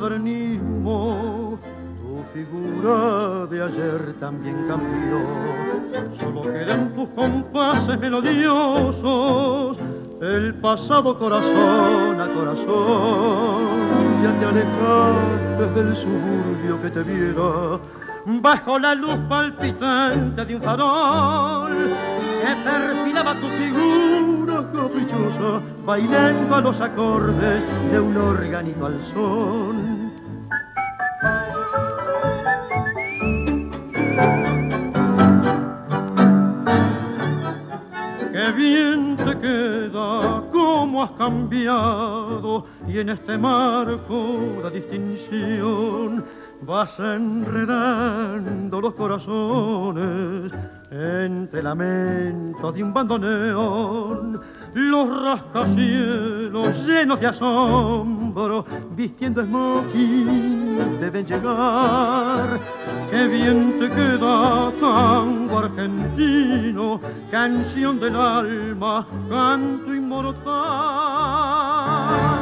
modernismo. Tu figura de ayer también cambió. Solo quedan tus compases melodiosos, el pasado corazón a corazón. Ya te alejaste del suburbio que te viera bajo la luz palpitante de un farol que perfilaba tu figura caprichosa, bailando a los acordes de un organito al son. Qué bien te queda, cómo has cambiado, y en este marco de distinción vas enredando los corazones entre lamentos de un bandoneón. Los rascacielos llenos de asombro, vistiendo smoking, deben llegar. Qué bien te queda tango argentino, canción del alma, canto inmortal.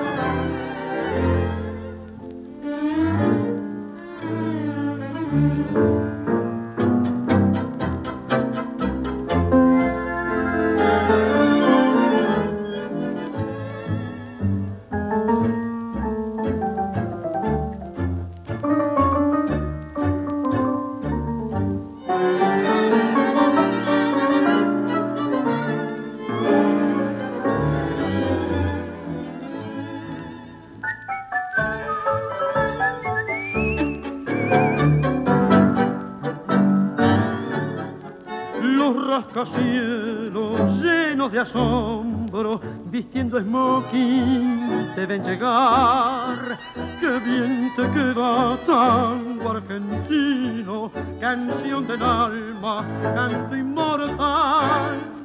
Rascacielos llenos de asombro, vistiendo smoking, deben llegar. Qué bien te queda tango argentino, canción del alma, canto inmortal.